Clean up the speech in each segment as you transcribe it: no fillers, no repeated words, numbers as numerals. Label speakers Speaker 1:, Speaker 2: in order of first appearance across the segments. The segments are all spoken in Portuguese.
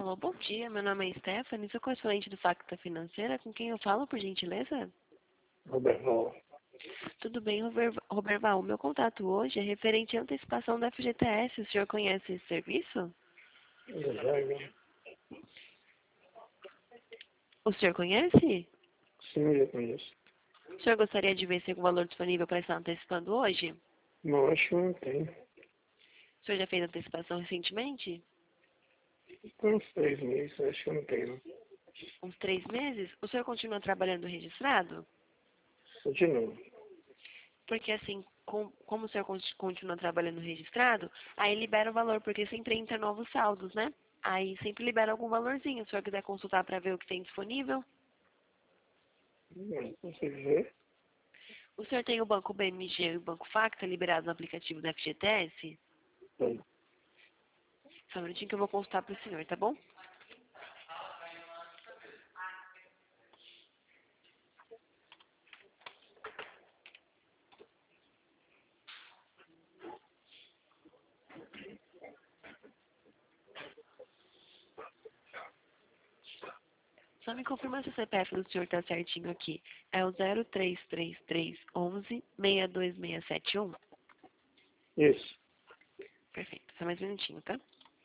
Speaker 1: Alô, bom dia. Meu nome é Stephanie, sou correspondente do Facta Financeira. Com quem eu falo, por gentileza?
Speaker 2: Roberval.
Speaker 1: Tudo bem, Roberval. Meu contato hoje é referente à antecipação da FGTS. O senhor conhece esse serviço?
Speaker 2: Já.
Speaker 1: O senhor conhece?
Speaker 2: Sim, eu conheço.
Speaker 1: O senhor gostaria de ver se tem algum valor disponível para estar antecipando hoje?
Speaker 2: Não, acho que não tem.
Speaker 1: O senhor já fez antecipação recentemente?
Speaker 2: Tem uns 3 meses, acho que não tem, não.
Speaker 1: Uns 3 meses? O senhor continua trabalhando registrado?
Speaker 2: Só de novo.
Speaker 1: Porque assim, como o senhor continua trabalhando registrado, aí libera o valor, porque sempre entra novos saldos, né? Aí sempre libera algum valorzinho. Se o senhor quiser consultar para ver o que tem disponível.
Speaker 2: Não consigo ver.
Speaker 1: O senhor tem o Banco BMG e o Banco Facta liberados no aplicativo da FGTS?
Speaker 2: Tem.
Speaker 1: Só um minutinho que eu vou consultar para o senhor, tá bom? Só me confirma se o CPF do senhor tá certinho aqui. É o 033311-62671.
Speaker 2: Isso.
Speaker 1: Perfeito. Só mais um minutinho, tá?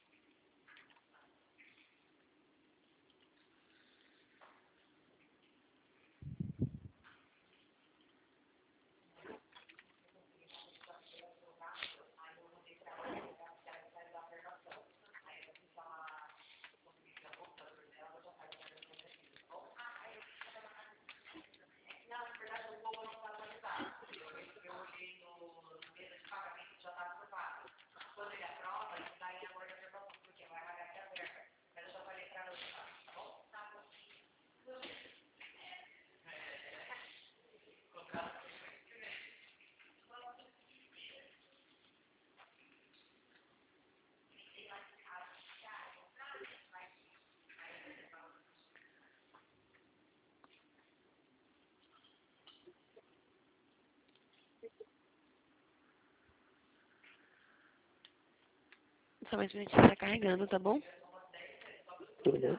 Speaker 1: Só mais um minutinho, tá carregando, tá bom?
Speaker 2: Tudo bem.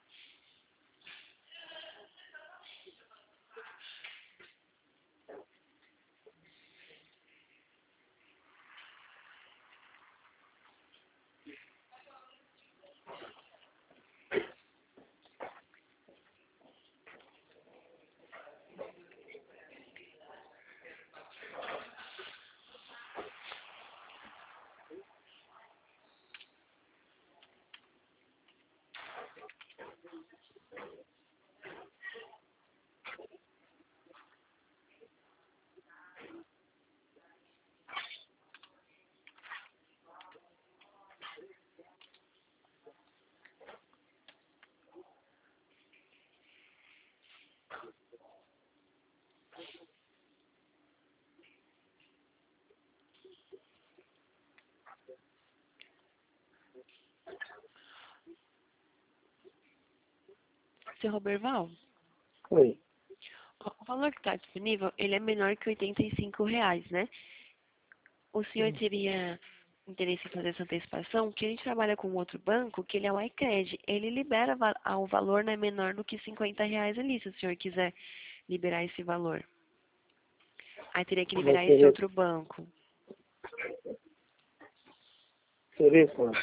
Speaker 1: Seu Roberval,
Speaker 2: Oi.
Speaker 1: o valor que está disponível, ele é menor que R$ 85, né? O senhor teria interesse em fazer essa antecipação? Que a gente trabalha com outro banco, que ele é o iCred. Ele libera o valor, né, menor do que R$ 50 ali, se o senhor quiser liberar esse valor. Aí teria que
Speaker 2: Mas
Speaker 1: liberar esse outro banco.
Speaker 2: seria quanto?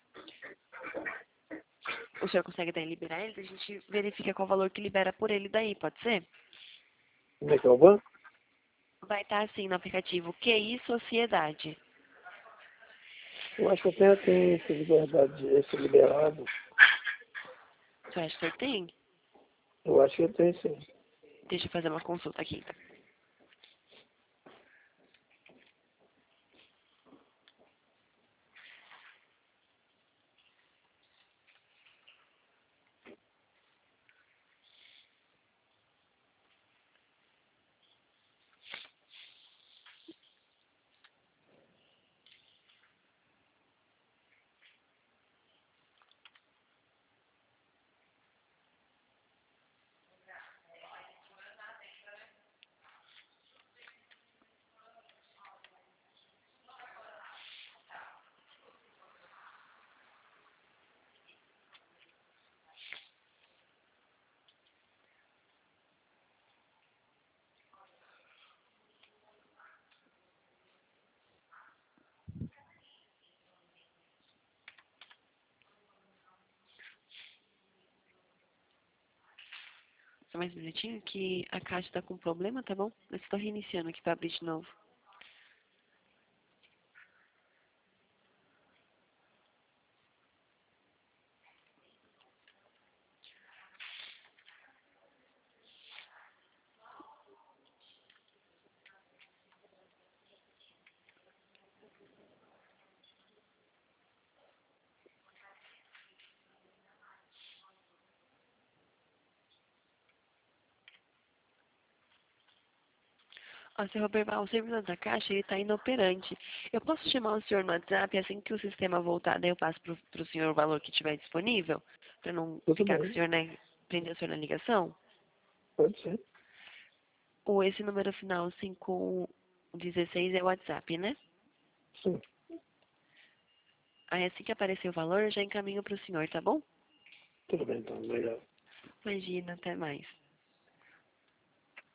Speaker 1: O senhor consegue daí liberar ele? A gente verifica qual valor que libera por ele daí, pode ser?
Speaker 2: Como é que é o banco?
Speaker 1: Vai estar assim no aplicativo QI Sociedade.
Speaker 2: Eu acho que até tem essa liberdade, esse liberado.
Speaker 1: O senhor acha que o senhor tem?
Speaker 2: Eu acho que eu tenho sim.
Speaker 1: Deixa eu fazer uma consulta aqui, então. mais um minutinho que a caixa tá com problema, tá bom? Eu estou reiniciando aqui para abrir de novo. Ó, Sr. Roberval, o servidor da Caixa, ele está inoperante. Eu posso chamar o senhor no WhatsApp, assim que o sistema voltar, daí eu passo para o senhor o valor que tiver disponível, para não
Speaker 2: Tudo
Speaker 1: ficar com o
Speaker 2: bem,
Speaker 1: senhor, né, prender o senhor na ligação?
Speaker 2: pode ser.
Speaker 1: Ou esse número final 516 é o WhatsApp, né?
Speaker 2: Sim,
Speaker 1: Aí assim que aparecer o valor, eu já encaminho para o senhor, tá bom?
Speaker 2: tudo bem então, obrigado.
Speaker 1: Imagina, até mais.